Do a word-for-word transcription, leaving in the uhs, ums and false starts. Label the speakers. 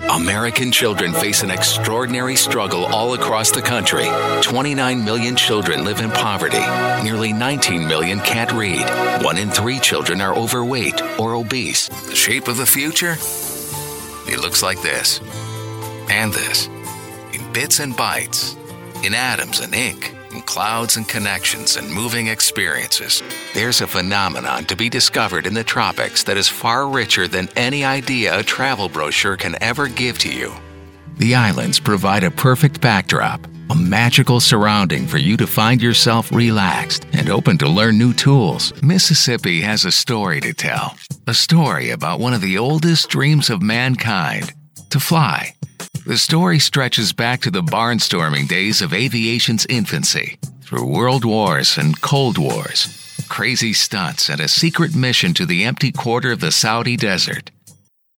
Speaker 1: American children face an extraordinary struggle all across the country. twenty-nine million children live in poverty. Nearly nineteen million can't read. One in three children are overweight or obese. The shape of the future? It looks like this. And this. In bits and bytes. In atoms and ink. In clouds and connections and moving experiences. There's a phenomenon to be discovered in the tropics that is far richer than any idea a travel brochure can ever give to you. The islands provide a perfect backdrop, a magical surrounding for you to find yourself relaxed and open to learn new tools. Mississippi has a story to tell. A story about one of the oldest dreams of mankind, to fly. The story stretches back to the barnstorming days of aviation's infancy, through world wars and cold wars, crazy stunts, and a secret mission to the empty quarter of the Saudi desert.